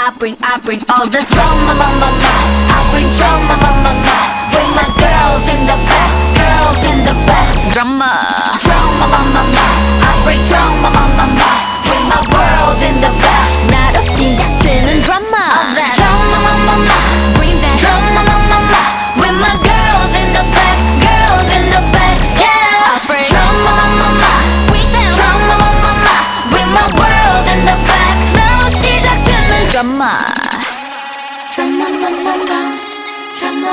I bring all the drama, I bring drama, Bring my girls in the back, girls in the back.